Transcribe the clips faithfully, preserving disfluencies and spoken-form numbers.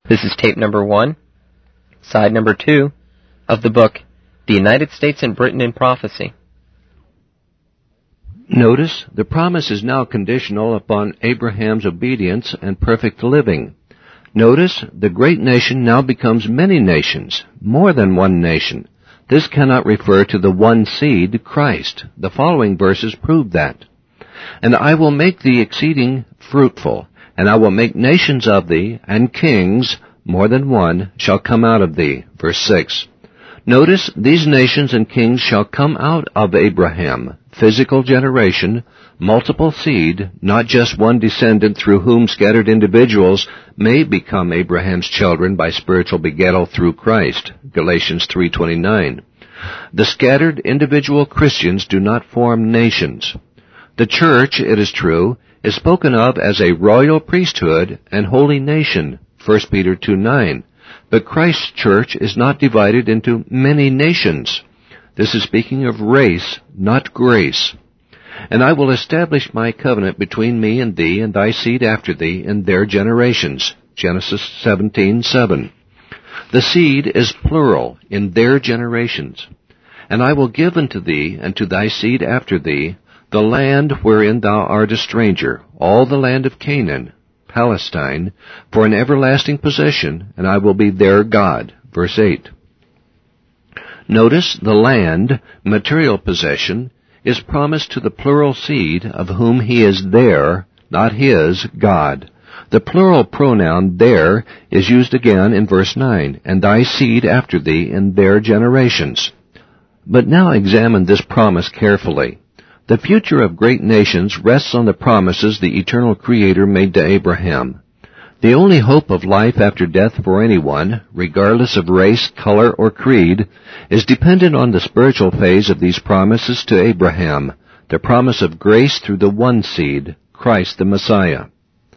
This is tape number one, side number two, of the book, The United States and Britain in Prophecy. Notice, the promise is now conditional upon Abraham's obedience and perfect living. Notice, the great nation now becomes many nations, more than one nation. This cannot refer to the one seed, Christ. The following verses prove that. And I will make thee exceeding fruitful, and I will make nations of thee, and kings, more than one, shall come out of thee. Verse six. Notice, these nations and kings shall come out of Abraham, physical generation, multiple seed, not just one descendant through whom scattered individuals may become Abraham's children by spiritual begettal through Christ. Galatians three twenty-nine. The scattered individual Christians do not form nations. The church, it is true, is spoken of as a royal priesthood and holy nation, First Peter two nine. But Christ's church is not divided into many nations. This is speaking of race, not grace. And I will establish my covenant between me and thee and thy seed after thee in their generations, Genesis seventeen seven. The seed is plural, in their generations. And I will give unto thee and to thy seed after thee the land wherein thou art a stranger, all the land of Canaan, Palestine, for an everlasting possession, and I will be their God. Verse eight. Notice the land, material possession, is promised to the plural seed of whom he is their, not his, God. The plural pronoun their is used again in verse nine, and thy seed after thee in their generations. But now examine this promise carefully. The future of great nations rests on the promises the eternal Creator made to Abraham. The only hope of life after death for anyone, regardless of race, color, or creed, is dependent on the spiritual phase of these promises to Abraham, the promise of grace through the one seed, Christ the Messiah.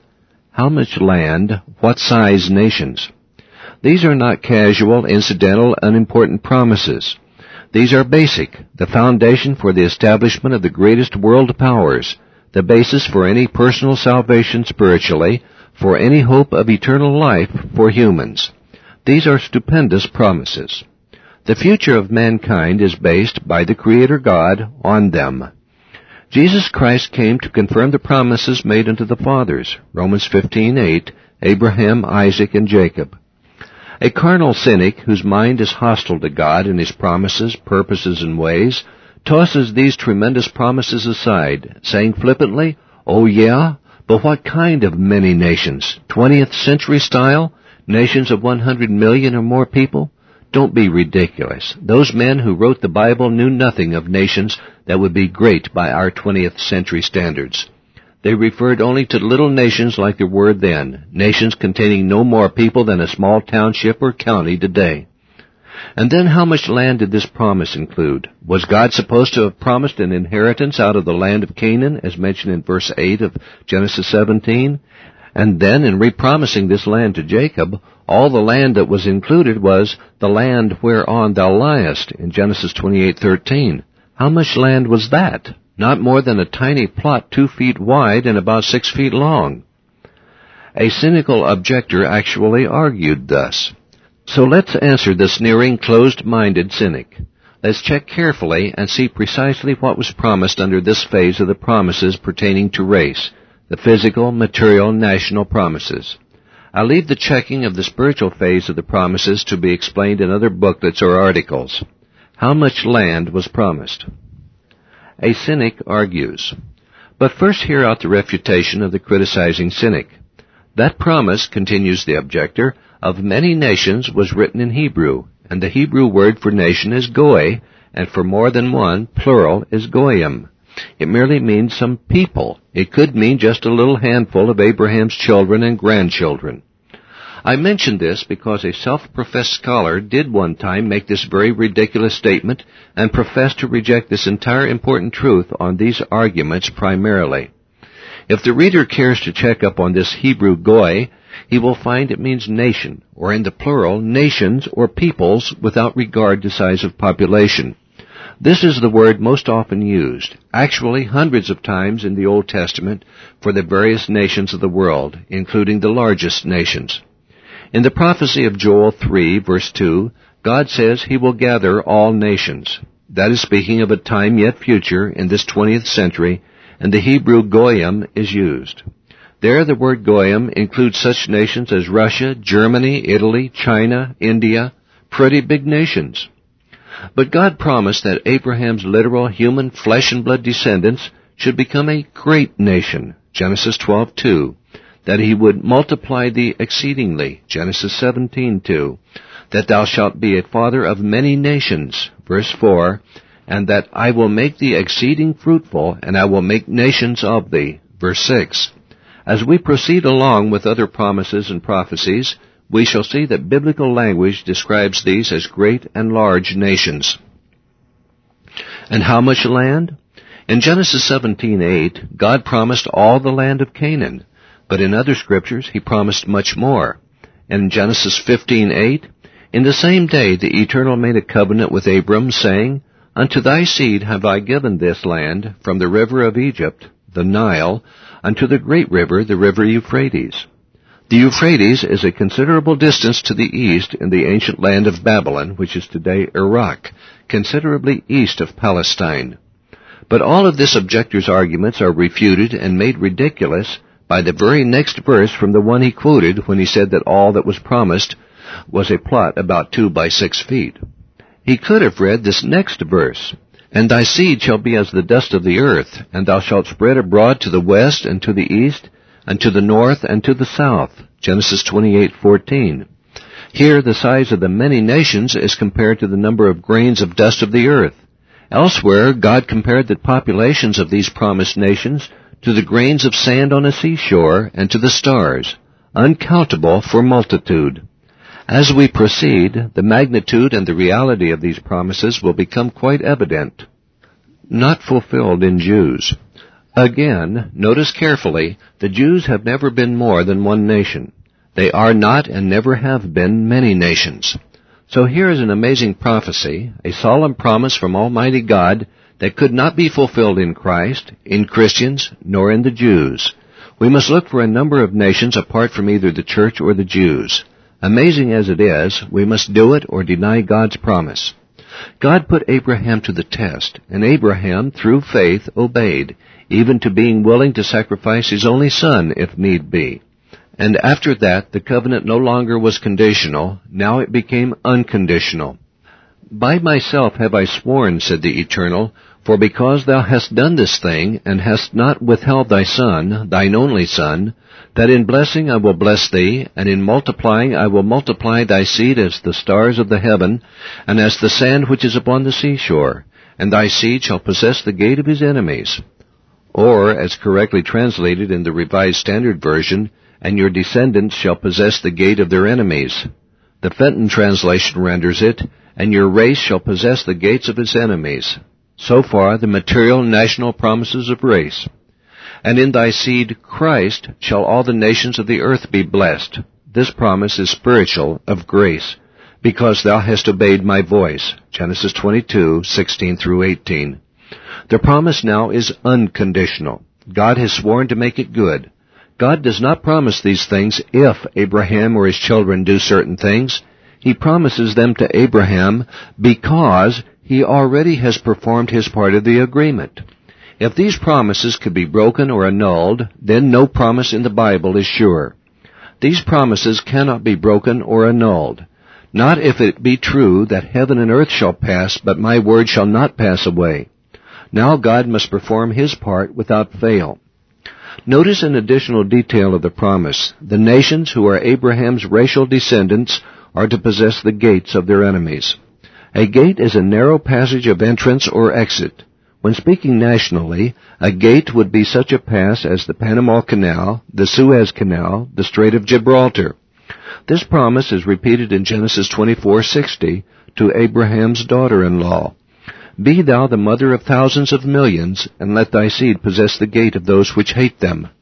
How much land? What size nations? These are not casual, incidental, unimportant promises. These are basic, the foundation for the establishment of the greatest world powers, the basis for any personal salvation spiritually, for any hope of eternal life for humans. These are stupendous promises. The future of mankind is based by the Creator God on them. Jesus Christ came to confirm the promises made unto the fathers, Romans fifteen eight, Abraham, Isaac, and Jacob. A carnal cynic, whose mind is hostile to God and His promises, purposes, and ways, tosses these tremendous promises aside, saying flippantly, "Oh yeah? But what kind of many nations? twentieth century style? Nations of one hundred million or more people? Don't be ridiculous. Those men who wrote the Bible knew nothing of nations that would be great by our twentieth century standards. They referred only to little nations like there were then, nations containing no more people than a small township or county today. And then how much land did this promise include? Was God supposed to have promised an inheritance out of the land of Canaan, as mentioned in verse eight of Genesis seventeen? And then, in repromising this land to Jacob, all the land that was included was the land whereon thou liest, in Genesis twenty-eight thirteen. How much land was that? Not more than a tiny plot two feet wide and about six feet long. A cynical objector actually argued thus. So let's answer the sneering, closed-minded cynic. Let's check carefully and see precisely what was promised under this phase of the promises pertaining to race, the physical, material, national promises. I'll leave the checking of the spiritual phase of the promises to be explained in other booklets or articles. How much land was promised? A cynic argues. But first hear out the refutation of the criticizing cynic. That promise, continues the objector, of many nations was written in Hebrew, and the Hebrew word for nation is goy, and for more than one, plural, is goyim. It merely means some people. It could mean just a little handful of Abraham's children and grandchildren. I mention this because a self-professed scholar did one time make this very ridiculous statement and profess to reject this entire important truth on these arguments primarily. If the reader cares to check up on this Hebrew goy, he will find it means nation, or in the plural, nations or peoples without regard to size of population. This is the word most often used, actually hundreds of times in the Old Testament, for the various nations of the world, including the largest nations. In the prophecy of Joel three, verse two, God says He will gather all nations. That is speaking of a time yet future in this twentieth century, and the Hebrew goyim is used. There the word goyim includes such nations as Russia, Germany, Italy, China, India, pretty big nations. But God promised that Abraham's literal human flesh and blood descendants should become a great nation, Genesis twelve two, that He would multiply thee exceedingly, Genesis seventeen two, that thou shalt be a father of many nations, verse four, and that I will make thee exceeding fruitful, and I will make nations of thee, verse six. As we proceed along with other promises and prophecies, we shall see that biblical language describes these as great and large nations. And how much land? In Genesis seventeen eight, God promised all the land of Canaan, but in other scriptures He promised much more. And in Genesis fifteen eight, in the same day the Eternal made a covenant with Abram, saying, Unto thy seed have I given this land, from the river of Egypt, the Nile, unto the great river, the river Euphrates. The Euphrates is a considerable distance to the east in the ancient land of Babylon, which is today Iraq, considerably east of Palestine. But all of this objector's arguments are refuted and made ridiculous by the very next verse from the one he quoted when he said that all that was promised was a plot about two by six feet. He could have read this next verse, And thy seed shall be as the dust of the earth, and thou shalt spread abroad to the west and to the east, and to the north and to the south, Genesis twenty-eight fourteen. Here the size of the many nations is compared to the number of grains of dust of the earth. Elsewhere, God compared the populations of these promised nations to the grains of sand on a seashore and to the stars, uncountable for multitude. As we proceed, the magnitude and the reality of these promises will become quite evident. Not fulfilled in Jews. Again, notice carefully, the Jews have never been more than one nation. They are not and never have been many nations. So here is an amazing prophecy, a solemn promise from Almighty God that could not be fulfilled in Christ, in Christians, nor in the Jews. We must look for a number of nations apart from either the church or the Jews. Amazing as it is, we must do it or deny God's promise. God put Abraham to the test, and Abraham, through faith, obeyed, even to being willing to sacrifice his only son, if need be. And after that, the covenant no longer was conditional, now it became unconditional. By myself have I sworn, said the Eternal, for because thou hast done this thing, and hast not withheld thy son, thine only son, that in blessing I will bless thee, and in multiplying I will multiply thy seed as the stars of the heaven, and as the sand which is upon the seashore, and thy seed shall possess the gate of his enemies. Or, as correctly translated in the Revised Standard Version, and your descendants shall possess the gate of their enemies. The Fenton translation renders it, and your race shall possess the gates of its enemies. So far, the material national promises of race. And in thy seed, Christ, shall all the nations of the earth be blessed. This promise is spiritual, of grace, because thou hast obeyed my voice. Genesis twenty-two, sixteen through eighteen. The promise now is unconditional. God has sworn to make it good. God does not promise these things if Abraham or his children do certain things. He promises them to Abraham because he already has performed his part of the agreement. If these promises could be broken or annulled, then no promise in the Bible is sure. These promises cannot be broken or annulled. Not if it be true that heaven and earth shall pass, but my word shall not pass away. Now God must perform his part without fail. Notice an additional detail of the promise. The nations who are Abraham's racial descendants are to possess the gates of their enemies. A gate is a narrow passage of entrance or exit. When speaking nationally, a gate would be such a pass as the Panama Canal, the Suez Canal, the Strait of Gibraltar. This promise is repeated in Genesis twenty-four sixty to Abraham's daughter-in-law. Be thou the mother of thousands of millions, and let thy seed possess the gate of those which hate them.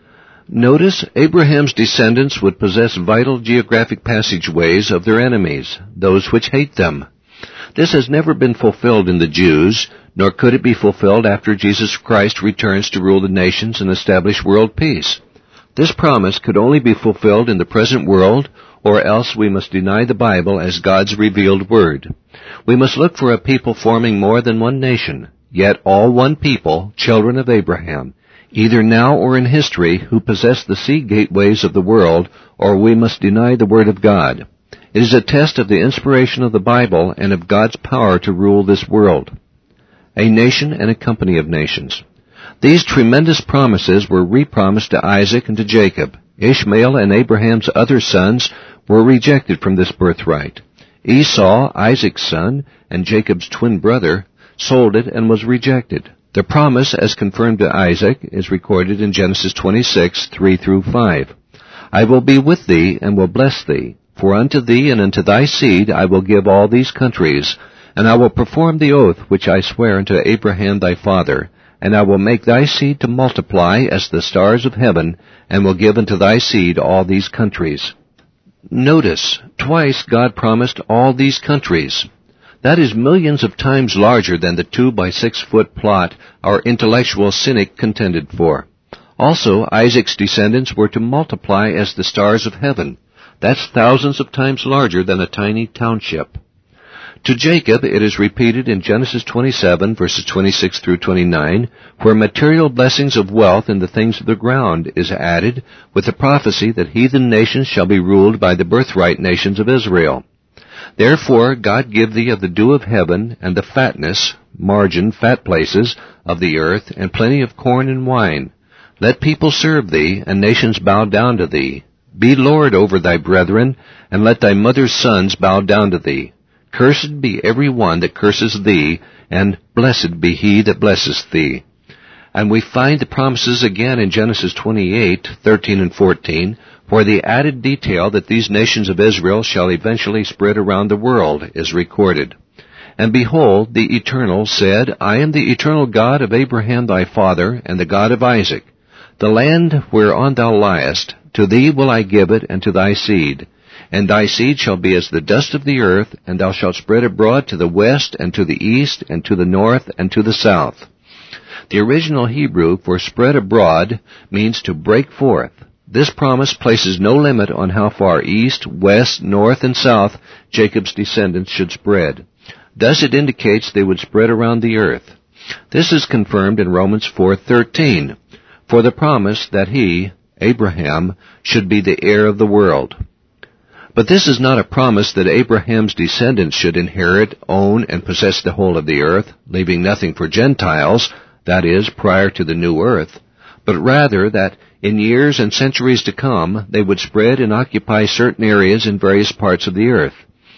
Notice, Abraham's descendants would possess vital geographic passageways of their enemies, those which hate them. This has never been fulfilled in the Jews, nor could it be fulfilled after Jesus Christ returns to rule the nations and establish world peace. This promise could only be fulfilled in the present world or else we must deny the Bible as God's revealed word. We must look for a people forming more than one nation, yet all one people, children of Abraham, either now or in history, who possess the sea gateways of the world, or we must deny the word of God. It is a test of the inspiration of the Bible and of God's power to rule this world. A nation and a company of nations. These tremendous promises were re-promised to Isaac and to Jacob. Ishmael and Abraham's other sons were rejected from this birthright. Esau, Isaac's son, and Jacob's twin brother, sold it and was rejected. The promise, as confirmed to Isaac, is recorded in Genesis twenty-six, three through five. I will be with thee, and will bless thee. For unto thee and unto thy seed I will give all these countries, and I will perform the oath which I swear unto Abraham thy father, and I will make thy seed to multiply as the stars of heaven, and will give unto thy seed all these countries. Notice, twice God promised all these countries. That is millions of times larger than the two by six foot plot our intellectual cynic contended for. Also, Isaac's descendants were to multiply as the stars of heaven. That's thousands of times larger than a tiny township. To Jacob it is repeated in Genesis twenty-seven, verses twenty-six through twenty-nine, where material blessings of wealth in the things of the ground is added, with the prophecy that heathen nations shall be ruled by the birthright nations of Israel. Therefore God give thee of the dew of heaven, and the fatness, margin, fat places, of the earth, and plenty of corn and wine. Let people serve thee, and nations bow down to thee. Be Lord over thy brethren, and let thy mother's sons bow down to thee. Cursed be every one that curses thee, and blessed be he that blesseth thee. And we find the promises again in Genesis twenty-eight, thirteen and fourteen, where the added detail that these nations of Israel shall eventually spread around the world is recorded. And behold, the Eternal said, I am the eternal God of Abraham thy father, and the God of Isaac. The land whereon thou liest, to thee will I give it, and to thy seed. And thy seed shall be as the dust of the earth, and thou shalt spread abroad to the west, and to the east, and to the north, and to the south. The original Hebrew for spread abroad means to break forth. This promise places no limit on how far east, west, north, and south Jacob's descendants should spread. Thus it indicates they would spread around the earth. This is confirmed in Romans four thirteen, for the promise that he, Abraham, should be the heir of the world. But this is not a promise that Abraham's descendants should inherit, own, and possess the whole of the earth, leaving nothing for Gentiles, that is, prior to the new earth, but rather that in years and centuries to come they would spread and occupy certain areas in various parts of the earth.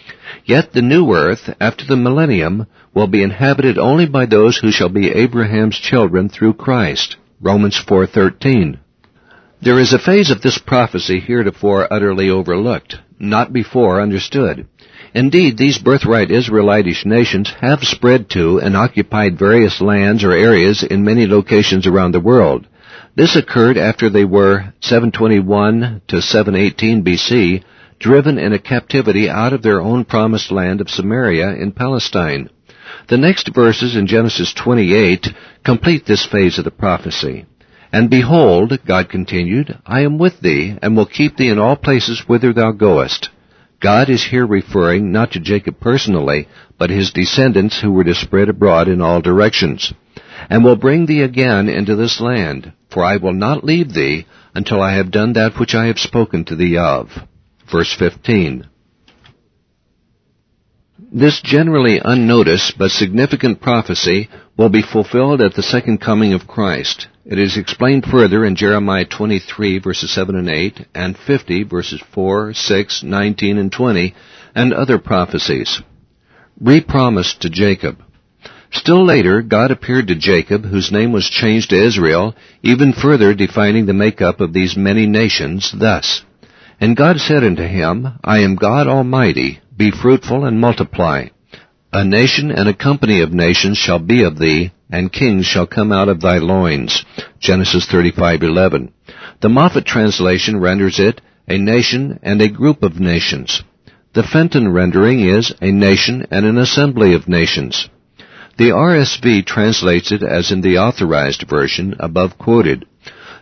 Yet the new earth, after the millennium, will be inhabited only by those who shall be Abraham's children through Christ. Romans four thirteen. There is a phase of this prophecy heretofore utterly overlooked, not before understood. Indeed, these birthright Israelitish nations have spread to and occupied various lands or areas in many locations around the world. This occurred after they were, seven twenty-one to seven eighteen B C, driven in a captivity out of their own promised land of Samaria in Palestine. The next verses in Genesis twenty-eight complete this phase of the prophecy. And behold, God continued, I am with thee, and will keep thee in all places whither thou goest. God is here referring not to Jacob personally, but his descendants who were to spread abroad in all directions. And will bring thee again into this land, for I will not leave thee until I have done that which I have spoken to thee of. Verse fifteen. This generally unnoticed but significant prophecy will be fulfilled at the second coming of Christ. It is explained further in Jeremiah twenty-three, verses seven and eight, and fifty, verses four, six, nineteen, and twenty, and other prophecies. Re-promised to Jacob. Still later, God appeared to Jacob, whose name was changed to Israel, even further defining the makeup of these many nations, thus, And God said unto him, I am God Almighty, be fruitful and multiply. A nation and a company of nations shall be of thee, and kings shall come out of thy loins. Genesis thirty-five eleven. The Moffat translation renders it, a nation and a group of nations. The Fenton rendering is, a nation and an assembly of nations. The R S V translates it as in the Authorized Version, above quoted.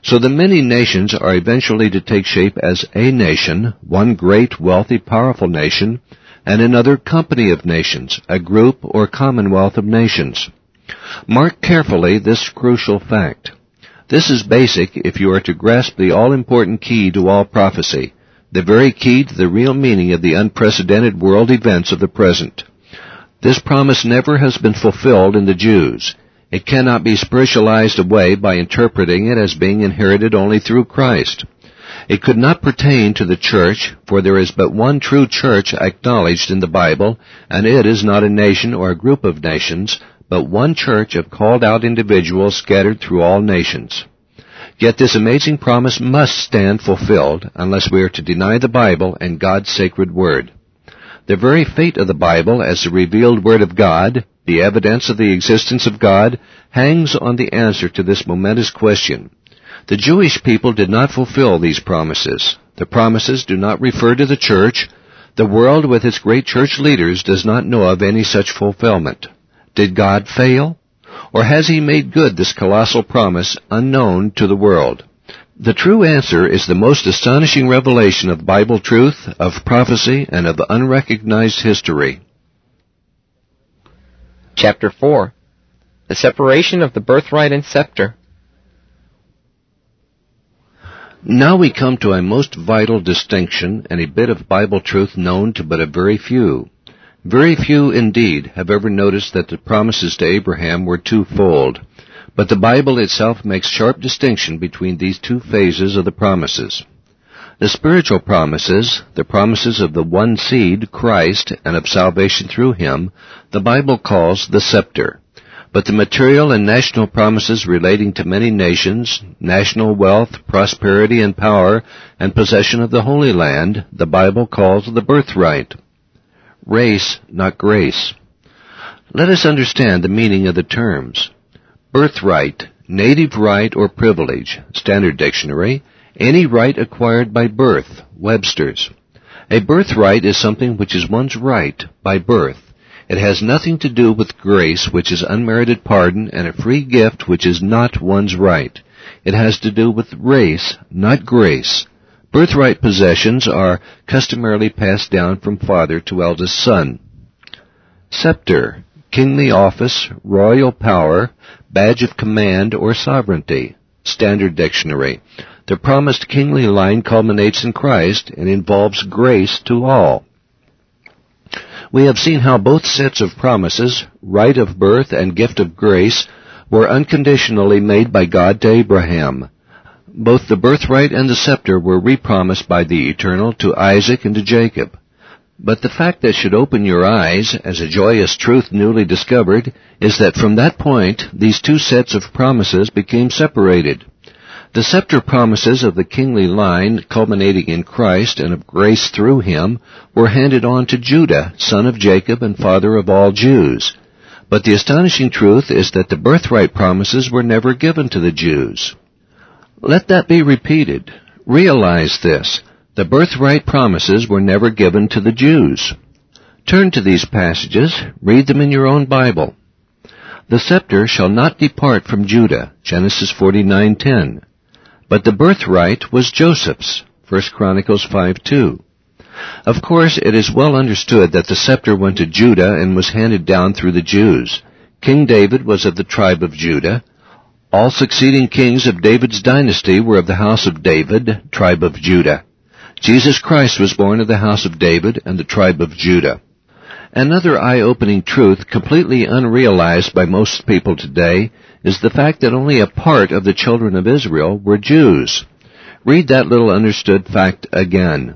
So the many nations are eventually to take shape as a nation, one great, wealthy, powerful nation, and another company of nations, a group or commonwealth of nations. Mark carefully this crucial fact. This is basic if you are to grasp the all-important key to all prophecy, the very key to the real meaning of the unprecedented world events of the present. This promise never has been fulfilled in the Jews. It cannot be spiritualized away by interpreting it as being inherited only through Christ. It could not pertain to the church, for there is but one true church acknowledged in the Bible, and it is not a nation or a group of nations, but one church of called-out individuals scattered through all nations. Yet this amazing promise must stand fulfilled unless we are to deny the Bible and God's sacred Word. The very fate of the Bible as the revealed Word of God, the evidence of the existence of God, hangs on the answer to this momentous question. The Jewish people did not fulfill these promises. The promises do not refer to the church. The world with its great church leaders does not know of any such fulfillment. Did God fail? Or has He made good this colossal promise unknown to the world? The true answer is the most astonishing revelation of Bible truth, of prophecy, and of unrecognized history. Chapter four. The separation of the birthright and scepter. Now we come to a most vital distinction and a bit of Bible truth known to but a very few. Very few indeed have ever noticed that the promises to Abraham were twofold, but the Bible itself makes sharp distinction between these two phases of the promises. The spiritual promises, the promises of the one seed, Christ, and of salvation through Him, the Bible calls the scepter. But the material and national promises relating to many nations, national wealth, prosperity, and power, and possession of the Holy Land, the Bible calls the birthright. Race, not grace. Let us understand the meaning of the terms. Birthright, native right or privilege, Standard Dictionary, any right acquired by birth, Webster's. A birthright is something which is one's right by birth. It has nothing to do with grace, which is unmerited pardon, and a free gift, which is not one's right. It has to do with race, not grace. Birthright possessions are customarily passed down from father to eldest son. Scepter, kingly office, royal power, badge of command or sovereignty, Standard Dictionary. The promised kingly line culminates in Christ and involves grace to all. We have seen how both sets of promises, right of birth and gift of grace, were unconditionally made by God to Abraham. Both the birthright and the scepter were repromised by the Eternal to Isaac and to Jacob. But the fact that should open your eyes, as a joyous truth newly discovered, is that from that point, these two sets of promises became separated. The scepter promises of the kingly line, culminating in Christ and of grace through Him, were handed on to Judah, son of Jacob and father of all Jews. But the astonishing truth is that the birthright promises were never given to the Jews. Let that be repeated. Realize this. The birthright promises were never given to the Jews. Turn to these passages. Read them in your own Bible. The scepter shall not depart from Judah, Genesis forty-nine ten. But the birthright was Joseph's, First Chronicles five two. Of course, it is well understood that the scepter went to Judah and was handed down through the Jews. King David was of the tribe of Judah. All succeeding kings of David's dynasty were of the house of David, tribe of Judah. Jesus Christ was born of the house of David and the tribe of Judah. Another eye-opening truth, completely unrealized by most people today, is the fact that only a part of the children of Israel were Jews. Read that little understood fact again.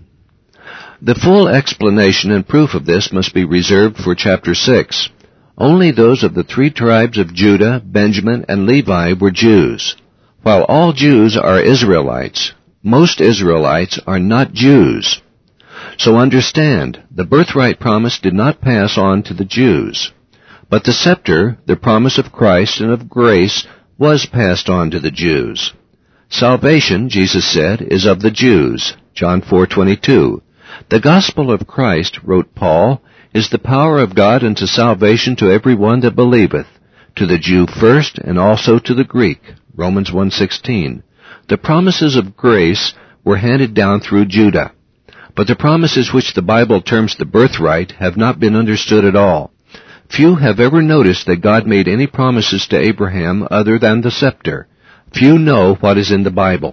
The full explanation and proof of this must be reserved for chapter six. Only those of the three tribes of Judah, Benjamin, and Levi were Jews. While all Jews are Israelites, most Israelites are not Jews. So understand, the birthright promise did not pass on to the Jews. But the scepter, the promise of Christ and of grace, was passed on to the Jews. Salvation, Jesus said, is of the Jews, John four twenty-two. The gospel of Christ, wrote Paul, is the power of God unto salvation to every one that believeth, to the Jew first and also to the Greek, Romans one sixteen. The promises of grace were handed down through Judah, but the promises which the Bible terms the birthright have not been understood at all. Few have ever noticed that God made any promises to Abraham other than the scepter. Few know what is in the Bible.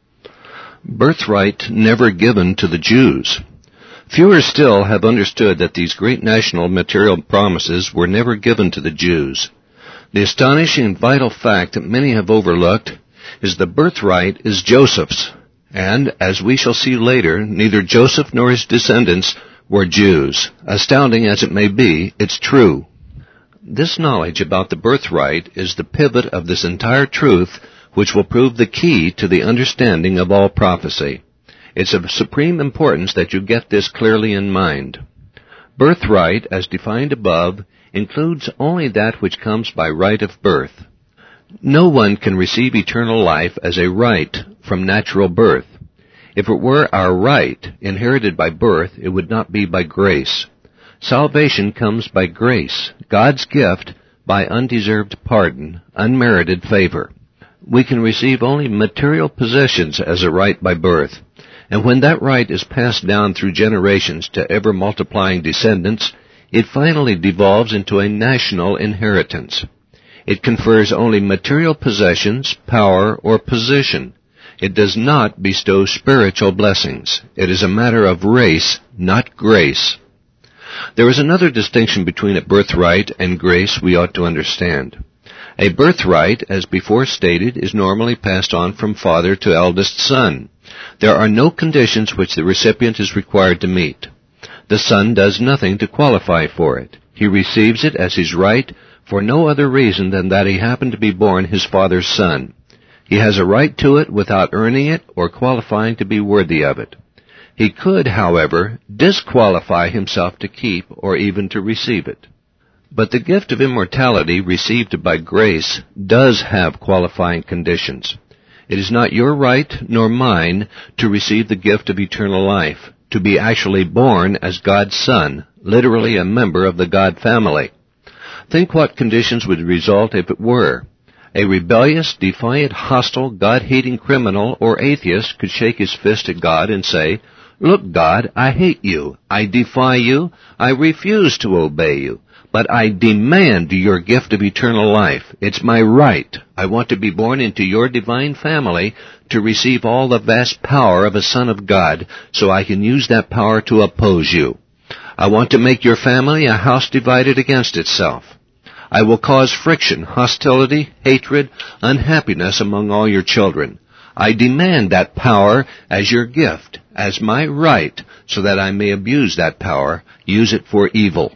Birthright never given to the Jews. Fewer still have understood that these great national material promises were never given to the Jews. The astonishing and vital fact that many have overlooked is the birthright is Joseph's, and, as we shall see later, neither Joseph nor his descendants were Jews. Astounding as it may be, it's true. This knowledge about the birthright is the pivot of this entire truth, which will prove the key to the understanding of all prophecy. It's of supreme importance that you get this clearly in mind. Birthright, as defined above, includes only that which comes by right of birth. No one can receive eternal life as a right from natural birth. If it were our right, inherited by birth, it would not be by grace. Salvation comes by grace, God's gift by undeserved pardon, unmerited favor. We can receive only material possessions as a right by birth, and when that right is passed down through generations to ever-multiplying descendants, it finally devolves into a national inheritance. It confers only material possessions, power, or position. It does not bestow spiritual blessings. It is a matter of race, not grace. There is another distinction between a birthright and grace we ought to understand. A birthright, as before stated, is normally passed on from father to eldest son. There are no conditions which the recipient is required to meet. The son does nothing to qualify for it. He receives it as his right for no other reason than that he happened to be born his father's son. He has a right to it without earning it or qualifying to be worthy of it. He could, however, disqualify himself to keep or even to receive it. But the gift of immortality received by grace does have qualifying conditions. It is not your right nor mine to receive the gift of eternal life, to be actually born as God's son, literally a member of the God family. Think what conditions would result if it were. A rebellious, defiant, hostile, God-hating criminal or atheist could shake his fist at God and say, "Look, God, I hate you. I defy you. I refuse to obey you. But I demand your gift of eternal life. It's my right. I want to be born into your divine family to receive all the vast power of a Son of God so I can use that power to oppose you. I want to make your family a house divided against itself. I will cause friction, hostility, hatred, unhappiness among all your children. I demand that power as your gift, as my right, so that I may abuse that power, use it for evil."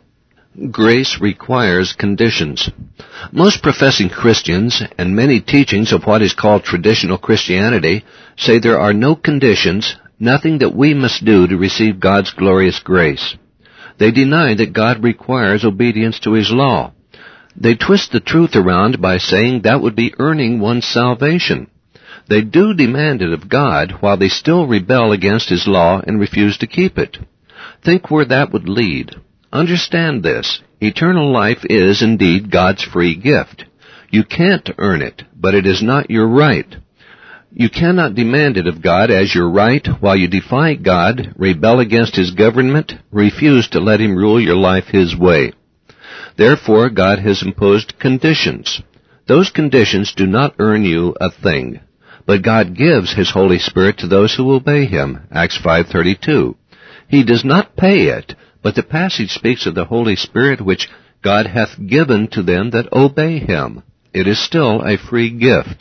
Grace requires conditions. Most professing Christians and many teachings of what is called traditional Christianity say there are no conditions, nothing that we must do to receive God's glorious grace. They deny that God requires obedience to His law. They twist the truth around by saying that would be earning one's salvation. They do demand it of God while they still rebel against His law and refuse to keep it. Think where that would lead. Understand this. Eternal life is indeed God's free gift. You can't earn it, but it is not your right. You cannot demand it of God as your right while you defy God, rebel against His government, refuse to let Him rule your life His way. Therefore, God has imposed conditions. Those conditions do not earn you a thing, but God gives His Holy Spirit to those who obey Him, Acts five thirty-two. He does not pay it, but the passage speaks of the Holy Spirit which God hath given to them that obey Him. It is still a free gift.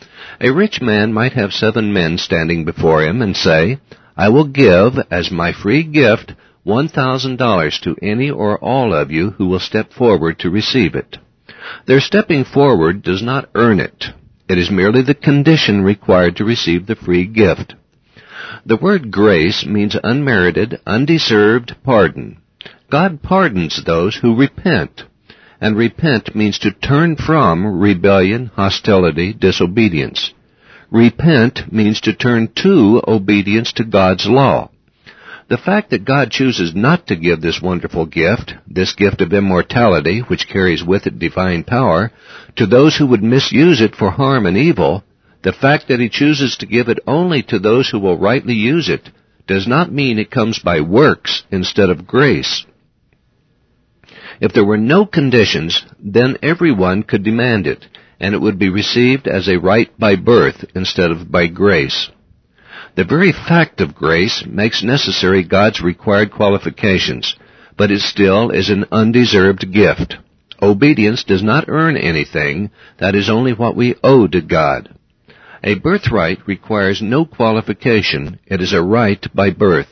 A rich man might have seven men standing before him and say, "I will give, as my free gift, one thousand dollars to any or all of you who will step forward to receive it." Their stepping forward does not earn it. It is merely the condition required to receive the free gift. The word grace means unmerited, undeserved pardon. God pardons those who repent, and repent means to turn from rebellion, hostility, disobedience. Repent means to turn to obedience to God's law. The fact that God chooses not to give this wonderful gift, this gift of immortality, which carries with it divine power, to those who would misuse it for harm and evil, The fact that he chooses to give it only to those who will rightly use it does not mean it comes by works instead of grace. If there were no conditions, then everyone could demand it, and it would be received as a right by birth instead of by grace. The very fact of grace makes necessary God's required qualifications, but it still is an undeserved gift. Obedience does not earn anything, that is only what we owe to God. A birthright requires no qualification, it is a right by birth.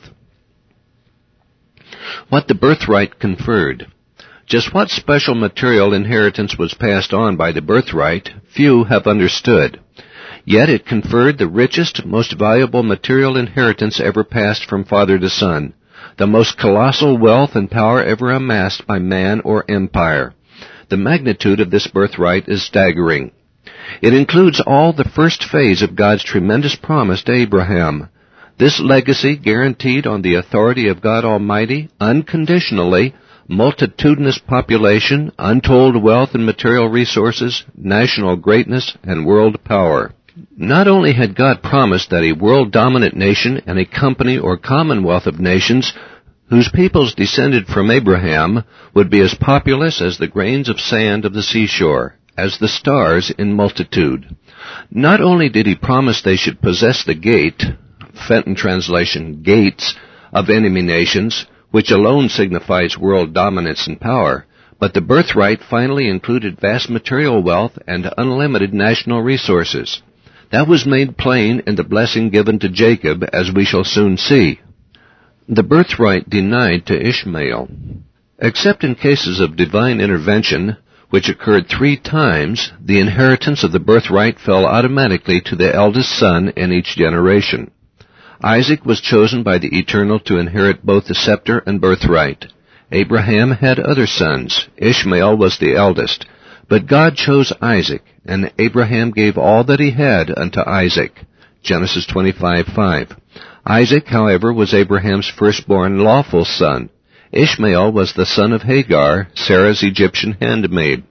What the birthright conferred. Just what special material inheritance was passed on by the birthright, few have understood. Yet it conferred the richest, most valuable material inheritance ever passed from father to son, the most colossal wealth and power ever amassed by man or empire. The magnitude of this birthright is staggering. It includes all the first phase of God's tremendous promise to Abraham. This legacy guaranteed on the authority of God Almighty, unconditionally, multitudinous population, untold wealth and material resources, national greatness, and world power. Not only had God promised that a world-dominant nation and a company or commonwealth of nations whose peoples descended from Abraham would be as populous as the grains of sand of the seashore, as the stars in multitude. Not only did he promise they should possess the gate, Fenton translation, gates, of enemy nations, which alone signifies world dominance and power, but the birthright finally included vast material wealth and unlimited national resources. That was made plain in the blessing given to Jacob, as we shall soon see. The birthright denied to Ishmael. Except in cases of divine intervention, which occurred three times, the inheritance of the birthright fell automatically to the eldest son in each generation. Isaac was chosen by the Eternal to inherit both the scepter and birthright. Abraham had other sons. Ishmael was the eldest. But God chose Isaac, and Abraham gave all that he had unto Isaac. Genesis twenty-five five. Isaac, however, was Abraham's firstborn lawful son. Ishmael was the son of Hagar, Sarah's Egyptian handmaid.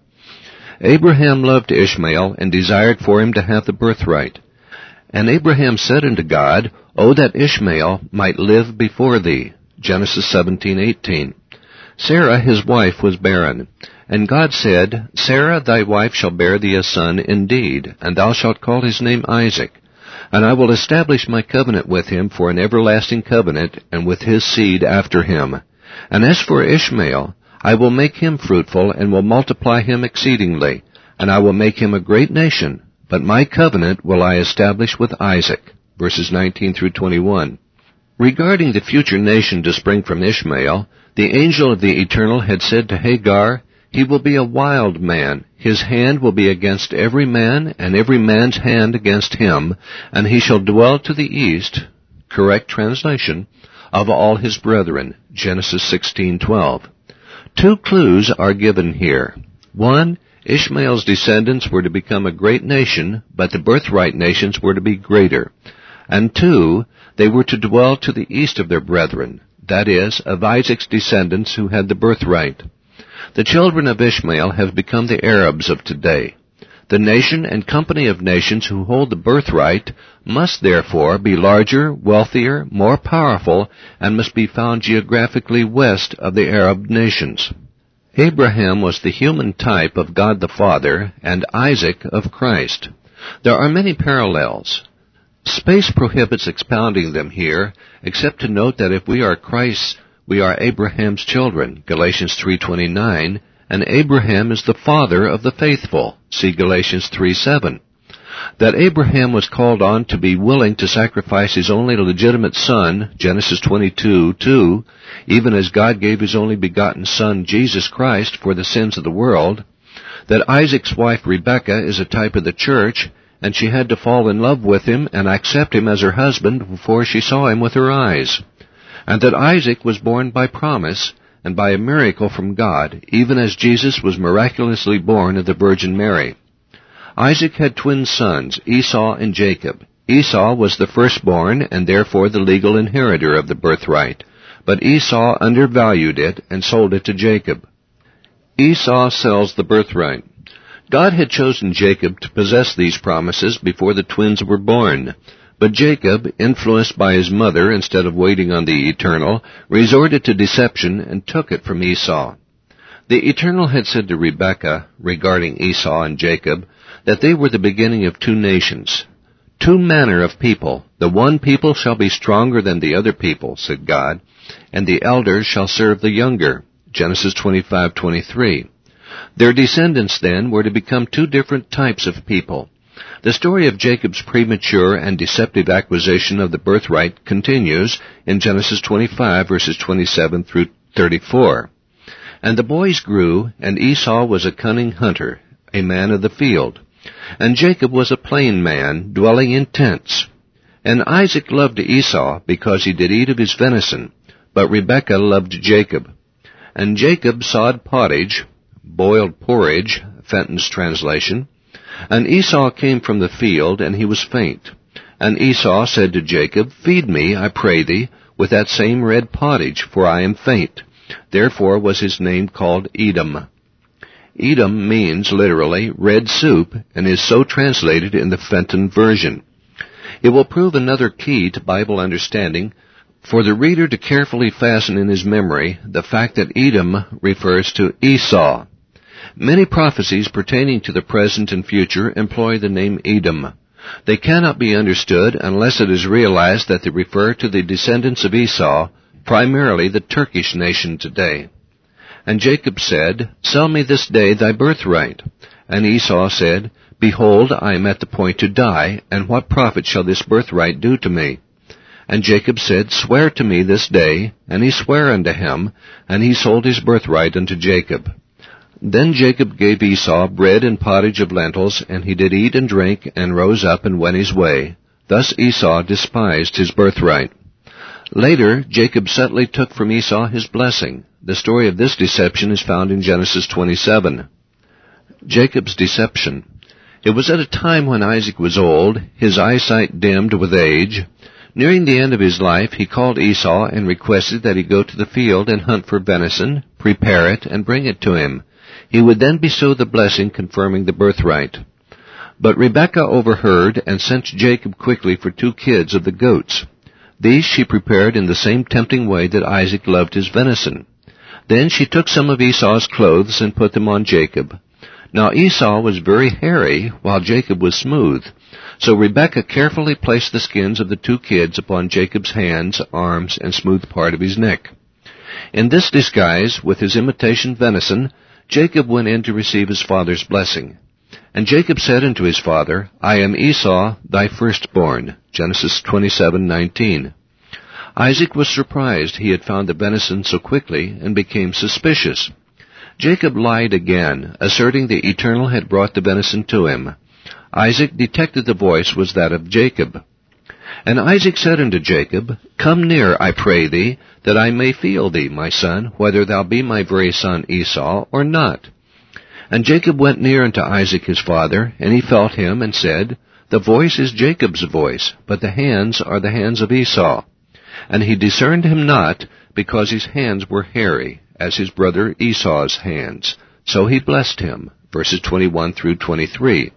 Abraham loved Ishmael and desired for him to have the birthright. And Abraham said unto God, O that Ishmael might live before thee. Genesis seventeen eighteen. Sarah his wife was barren. And God said, Sarah thy wife shall bear thee a son indeed, and thou shalt call his name Isaac. And I will establish my covenant with him for an everlasting covenant, and with his seed after him. And as for Ishmael, I will make him fruitful, and will multiply him exceedingly. And I will make him a great nation, but my covenant will I establish with Isaac. Verses nineteen through twenty-one. Regarding the future nation to spring from Ishmael, the angel of the Eternal had said to Hagar, He will be a wild man. His hand will be against every man, and every man's hand against him, and he shall dwell to the east, correct translation, of all his brethren. Genesis sixteen twelve. Two clues are given here. One, Ishmael's descendants were to become a great nation, but the birthright nations were to be greater. And two, they were to dwell to the east of their brethren, that is, of Isaac's descendants who had the birthright. The children of Ishmael have become the Arabs of today. The nation and company of nations who hold the birthright must therefore be larger, wealthier, more powerful, and must be found geographically west of the Arab nations. Abraham was the human type of God the Father, and Isaac of Christ. There are many parallels. Space prohibits expounding them here, except to note that if we are Christ's, we are Abraham's children, Galatians three twenty-nine, and Abraham is the father of the faithful, see Galatians three seven. That Abraham was called on to be willing to sacrifice his only legitimate son, Genesis twenty-two two, even as God gave his only begotten son, Jesus Christ, for the sins of the world. That Isaac's wife, Rebekah, is a type of the church, and she had to fall in love with him and accept him as her husband before she saw him with her eyes. And that Isaac was born by promise and by a miracle from God, even as Jesus was miraculously born of the Virgin Mary. Isaac had twin sons, Esau and Jacob. Esau was the firstborn and therefore the legal inheritor of the birthright, but Esau undervalued it and sold it to Jacob. Esau sells the birthright. God had chosen Jacob to possess these promises before the twins were born. But Jacob, influenced by his mother instead of waiting on the Eternal, resorted to deception and took it from Esau. The Eternal had said to Rebekah regarding Esau and Jacob that they were the beginning of two nations. Two manner of people. The one people shall be stronger than the other people, said God, and the elders shall serve the younger. Genesis twenty-five twenty-three. Their descendants, then, were to become two different types of people. The story of Jacob's premature and deceptive acquisition of the birthright continues in Genesis twenty-five, verses twenty-seven through thirty-four. And the boys grew, and Esau was a cunning hunter, a man of the field. And Jacob was a plain man, dwelling in tents. And Isaac loved Esau, because he did eat of his venison, but Rebekah loved Jacob. And Jacob sawed pottage, boiled porridge, Fenton's translation. And Esau came from the field, and he was faint. And Esau said to Jacob, Feed me, I pray thee, with that same red pottage, for I am faint. Therefore was his name called Edom. Edom means literally red soup, and is so translated in the Fenton version. It will prove another key to Bible understanding for the reader to carefully fasten in his memory the fact that Edom refers to Esau. Many prophecies pertaining to the present and future employ the name Edom. They cannot be understood unless it is realized that they refer to the descendants of Esau, primarily the Turkish nation today. And Jacob said, Sell me this day thy birthright. And Esau said, Behold, I am at the point to die, and what profit shall this birthright do to me? And Jacob said, Swear to me this day. And he sware unto him, and he sold his birthright unto Jacob. Then Jacob gave Esau bread and pottage of lentils, and he did eat and drink, and rose up and went his way. Thus Esau despised his birthright. Later, Jacob subtly took from Esau his blessing. The story of this deception is found in Genesis twenty-seven. Jacob's deception. It was at a time when Isaac was old, his eyesight dimmed with age. Nearing the end of his life, he called Esau and requested that he go to the field and hunt for venison, prepare it, and bring it to him. He would then bestow the blessing confirming the birthright. But Rebekah overheard and sent Jacob quickly for two kids of the goats. These she prepared in the same tempting way that Isaac loved his venison. Then she took some of Esau's clothes and put them on Jacob. Now Esau was very hairy, while Jacob was smooth. So Rebekah carefully placed the skins of the two kids upon Jacob's hands, arms, and smooth part of his neck. In this disguise, with his imitation venison, Jacob went in to receive his father's blessing. And Jacob said unto his father, I am Esau, thy firstborn. Genesis twenty-seven nineteen. Isaac was surprised he had found the venison so quickly, and became suspicious. Jacob lied again, asserting the Eternal had brought the venison to him. Isaac detected the voice was that of Jacob. And Isaac said unto Jacob, Come near, I pray thee, that I may feel thee, my son, whether thou be my very son Esau or not. And Jacob went near unto Isaac his father, and he felt him, and said, The voice is Jacob's voice, but the hands are the hands of Esau. And he discerned him not, because his hands were hairy, as his brother Esau's hands. So he blessed him. Verses twenty-one through twenty-three.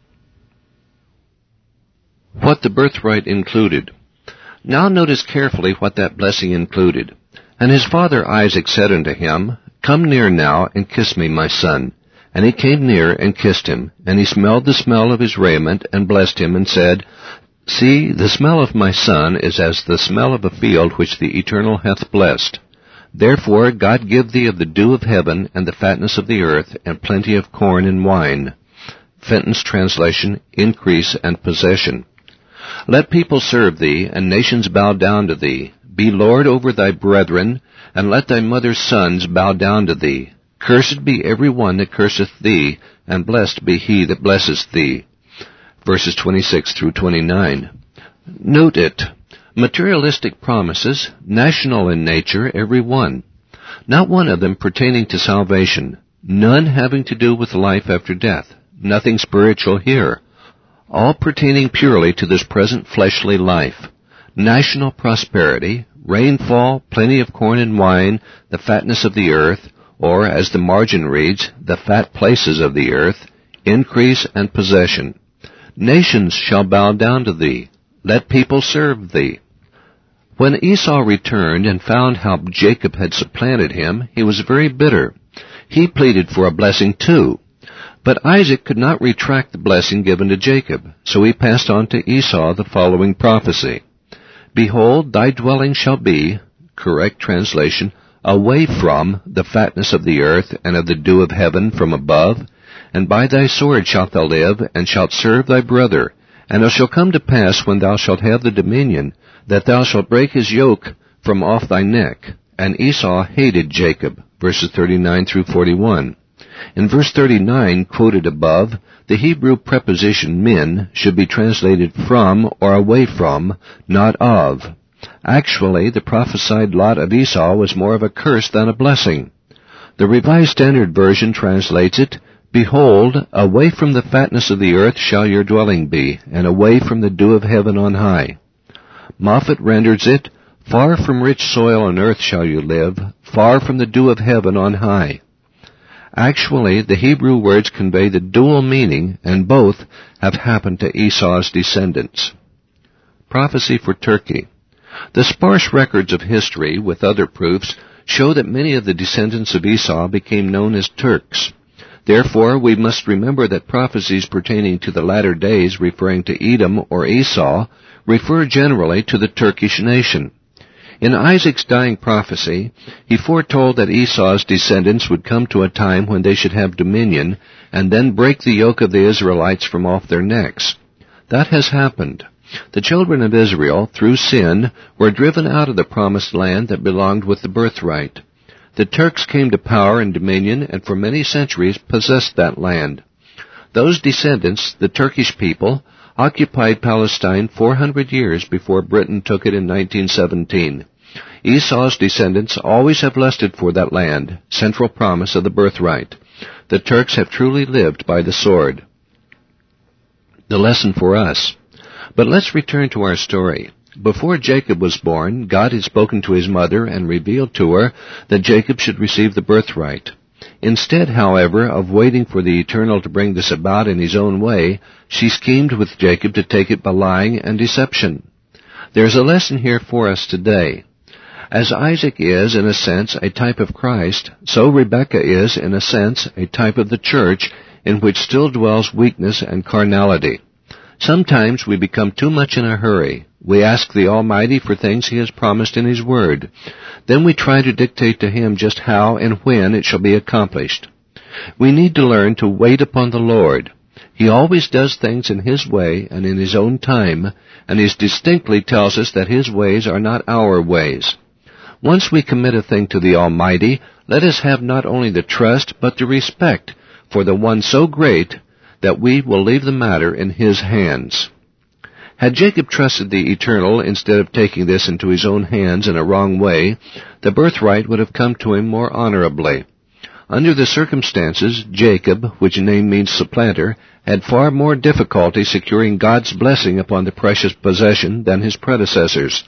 What the birthright included. Now notice carefully what that blessing included. And his father Isaac said unto him, Come near now, and kiss me, my son. And he came near and kissed him, and he smelled the smell of his raiment, and blessed him, and said, See, the smell of my son is as the smell of a field which the Eternal hath blessed. Therefore God give thee of the dew of heaven, and the fatness of the earth, and plenty of corn and wine. Fenton's translation, increase and possession. Let people serve thee, and nations bow down to thee. Be Lord over thy brethren, and let thy mother's sons bow down to thee. Cursed be every one that curseth thee, and blessed be he that blesseth thee. Verses twenty-six through twenty-nine. Note it. Materialistic promises, national in nature, every one. Not one of them pertaining to salvation. None having to do with life after death. Nothing spiritual here. All pertaining purely to this present fleshly life. National prosperity, rainfall, plenty of corn and wine, the fatness of the earth, or, as the margin reads, the fat places of the earth, increase and possession. Nations shall bow down to thee. Let people serve thee. When Esau returned and found how Jacob had supplanted him, he was very bitter. He pleaded for a blessing too. But Isaac could not retract the blessing given to Jacob, so he passed on to Esau the following prophecy. Behold, thy dwelling shall be, correct translation, away from the fatness of the earth and of the dew of heaven from above, and by thy sword shalt thou live, and shalt serve thy brother. And it shall come to pass, when thou shalt have the dominion, that thou shalt break his yoke from off thy neck. And Esau hated Jacob, verses thirty-nine through forty-one. In verse thirty-nine, quoted above, the Hebrew preposition min should be translated from or away from, not of. Actually, the prophesied lot of Esau was more of a curse than a blessing. The Revised Standard Version translates it, Behold, away from the fatness of the earth shall your dwelling be, and away from the dew of heaven on high. Moffat renders it, Far from rich soil and earth shall you live, far from the dew of heaven on high. Actually, the Hebrew words convey the dual meaning, and both have happened to Esau's descendants. Prophecy for Turkey. The sparse records of history, with other proofs, show that many of the descendants of Esau became known as Turks. Therefore, we must remember that prophecies pertaining to the latter days referring to Edom or Esau refer generally to the Turkish nation. In Isaac's dying prophecy, he foretold that Esau's descendants would come to a time when they should have dominion, and then break the yoke of the Israelites from off their necks. That has happened. The children of Israel, through sin, were driven out of the promised land that belonged with the birthright. The Turks came to power and dominion, and for many centuries possessed that land. Those descendants, the Turkish people, occupied Palestine four hundred years before Britain took it in nineteen seventeen. Esau's descendants always have lusted for that land, central promise of the birthright. The Turks have truly lived by the sword. The lesson for us. But let's return to our story. Before Jacob was born, God had spoken to his mother and revealed to her that Jacob should receive the birthright. Instead, however, of waiting for the Eternal to bring this about in his own way, she schemed with Jacob to take it by lying and deception. There's a lesson here for us today. As Isaac is, in a sense, a type of Christ, so Rebekah is, in a sense, a type of the church, in which still dwells weakness and carnality. Sometimes we become too much in a hurry. We ask the Almighty for things He has promised in His Word. Then we try to dictate to Him just how and when it shall be accomplished. We need to learn to wait upon the Lord. He always does things in His way and in His own time, and He distinctly tells us that His ways are not our ways. Once we commit a thing to the Almighty, let us have not only the trust, but the respect for the One so great that we will leave the matter in His hands. Had Jacob trusted the Eternal instead of taking this into his own hands in a wrong way, the birthright would have come to him more honorably. Under the circumstances, Jacob, which name means supplanter, had far more difficulty securing God's blessing upon the precious possession than his predecessors.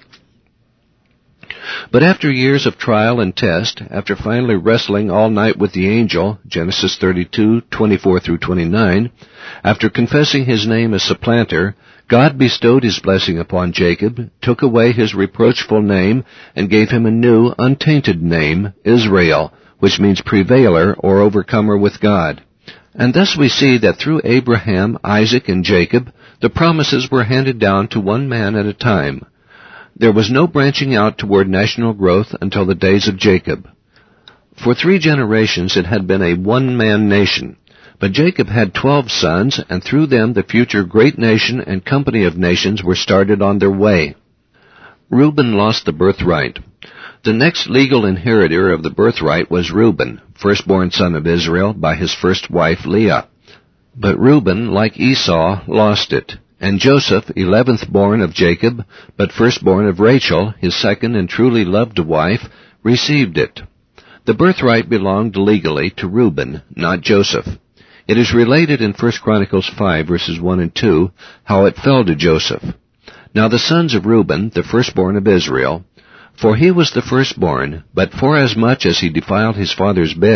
But after years of trial and test, after finally wrestling all night with the angel, Genesis thirty-two, twenty-four through twenty-nine, after confessing his name as supplanter, God bestowed His blessing upon Jacob, took away his reproachful name, and gave him a new, untainted name, Israel, which means prevailer or overcomer with God. And thus we see that through Abraham, Isaac, and Jacob, the promises were handed down to one man at a time. There was no branching out toward national growth until the days of Jacob. For three generations it had been a one-man nation. But Jacob had twelve sons, and through them the future great nation and company of nations were started on their way. Reuben lost the birthright. The next legal inheritor of the birthright was Reuben, firstborn son of Israel by his first wife Leah. But Reuben, like Esau, lost it. And Joseph, eleventh born of Jacob, but firstborn of Rachel, his second and truly loved wife, received it. The birthright belonged legally to Reuben, not Joseph. It is related in First Chronicles five, verses one and two, how it fell to Joseph. Now the sons of Reuben, the firstborn of Israel, for he was the firstborn, but forasmuch as he defiled his father's bed,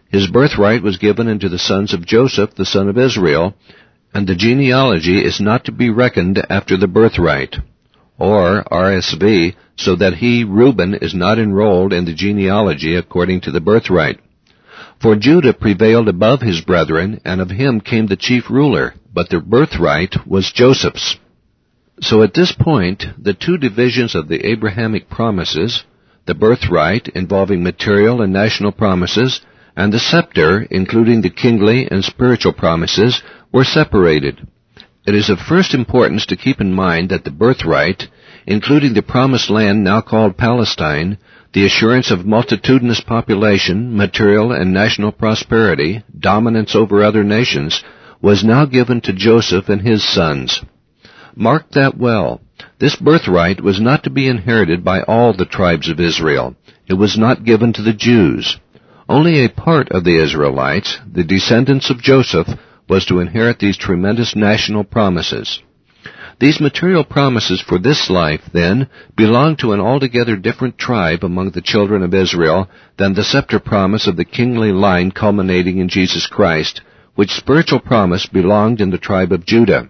His birthright was given unto the sons of Joseph, the son of Israel, and the genealogy is not to be reckoned after the birthright. Or, R S V, so that he, Reuben, is not enrolled in the genealogy according to the birthright. For Judah prevailed above his brethren, and of him came the chief ruler, but the birthright was Joseph's. So at this point, the two divisions of the Abrahamic promises, the birthright involving material and national promises, and the scepter, including the kingly and spiritual promises, were separated. It is of first importance to keep in mind that the birthright, including the promised land now called Palestine, the assurance of multitudinous population, material and national prosperity, dominance over other nations, was now given to Joseph and his sons. Mark that well. This birthright was not to be inherited by all the tribes of Israel. It was not given to the Jews. Only a part of the Israelites, the descendants of Joseph, was to inherit these tremendous national promises. These material promises for this life, then, belong to an altogether different tribe among the children of Israel than the scepter promise of the kingly line culminating in Jesus Christ, which spiritual promise belonged in the tribe of Judah.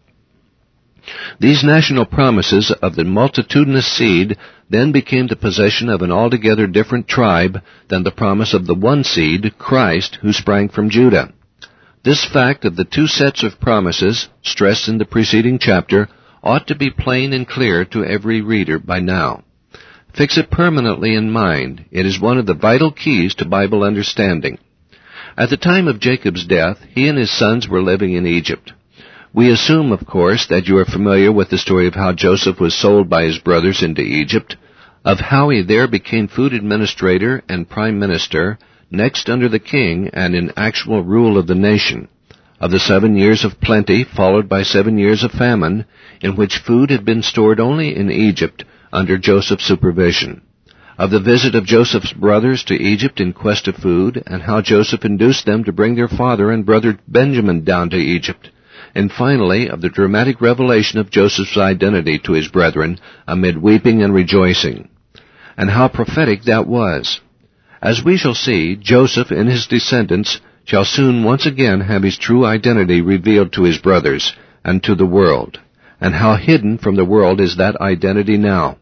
These national promises of the multitudinous seed then became the possession of an altogether different tribe than the promise of the one seed, Christ, who sprang from Judah. This fact of the two sets of promises, stressed in the preceding chapter, ought to be plain and clear to every reader by now. Fix it permanently in mind. It is one of the vital keys to Bible understanding. At the time of Jacob's death, he and his sons were living in Egypt. We assume, of course, that you are familiar with the story of how Joseph was sold by his brothers into Egypt, of how he there became food administrator and prime minister, next under the king and in actual rule of the nation, of the seven years of plenty followed by seven years of famine, in which food had been stored only in Egypt under Joseph's supervision, of the visit of Joseph's brothers to Egypt in quest of food, and how Joseph induced them to bring their father and brother Benjamin down to Egypt, and finally of the dramatic revelation of Joseph's identity to his brethren amid weeping and rejoicing, and how prophetic that was. As we shall see, Joseph and his descendants shall soon once again have his true identity revealed to his brothers and to the world, and how hidden from the world is that identity now.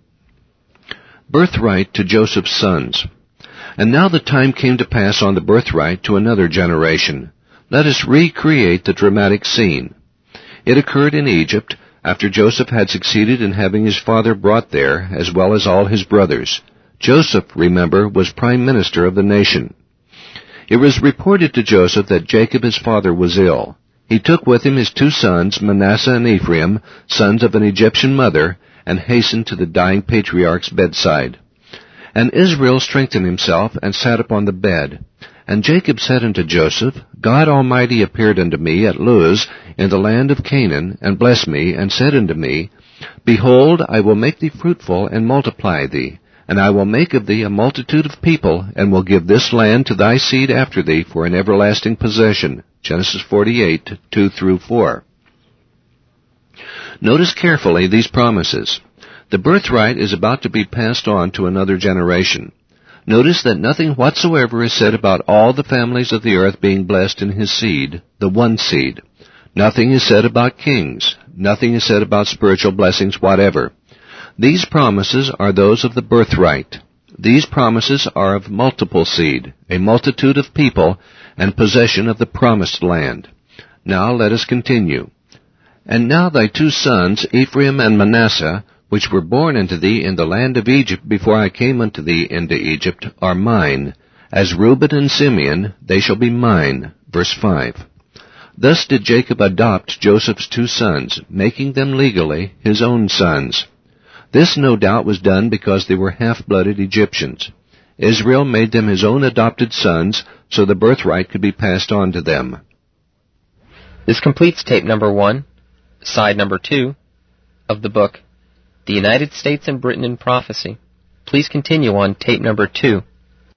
Birthright to Joseph's sons. And now the time came to pass on the birthright to another generation. Let us recreate the dramatic scene. It occurred in Egypt, after Joseph had succeeded in having his father brought there, as well as all his brothers. Joseph, remember, was prime minister of the nation. It was reported to Joseph that Jacob his father was ill. He took with him his two sons, Manasseh and Ephraim, sons of an Egyptian mother, and hastened to the dying patriarch's bedside. And Israel strengthened himself, and sat upon the bed. And Jacob said unto Joseph, God Almighty appeared unto me at Luz in the land of Canaan, and blessed me, and said unto me, Behold, I will make thee fruitful, and multiply thee. And I will make of thee a multitude of people, and will give this land to thy seed after thee for an everlasting possession. Genesis forty-eight, two through four. Notice carefully these promises. The birthright is about to be passed on to another generation. Notice that nothing whatsoever is said about all the families of the earth being blessed in his seed, the one seed. Nothing is said about kings. Nothing is said about spiritual blessings whatever. These promises are those of the birthright. These promises are of multiple seed, a multitude of people, and possession of the promised land. Now let us continue. And now thy two sons, Ephraim and Manasseh, which were born unto thee in the land of Egypt before I came unto thee into Egypt, are mine. As Reuben and Simeon, they shall be mine. Verse five. Thus did Jacob adopt Joseph's two sons, making them legally his own sons. This, no doubt, was done because they were half-blooded Egyptians. Israel made them his own adopted sons, so the birthright could be passed on to them. This completes tape number one, side number two, of the book, The United States and Britain in Prophecy. Please continue on tape number two.